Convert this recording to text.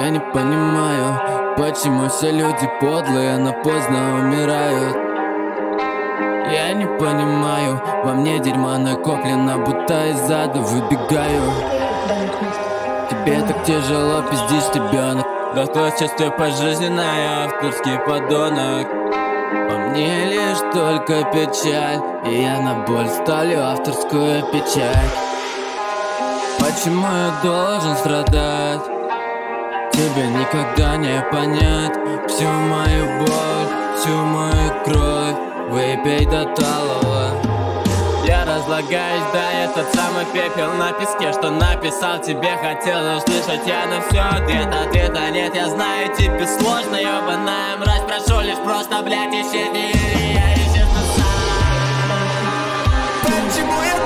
Я не понимаю, почему все люди подлые, но поздно умирают. Я не понимаю, во мне дерьма накоплено, будто из ада выбегаю. Тебе так тяжело, пиздишь, ребенок. Да кто чувствует пожизненное, авторский подонок. Во мне лишь только печаль, и я на боль ставлю авторскую печаль. Почему я должен страдать? Тебе никогда не понять всю мою боль, всю мою кровь. Выпей до талого. Я разлагаюсь, да, этот самый пепел на песке, что написал тебе, хотел услышать я на все ответа нет, я знаю, тебе сложно, ёбаная мразь. Прошу лишь просто, блядь, исчезни, я исчезну сам. Почему я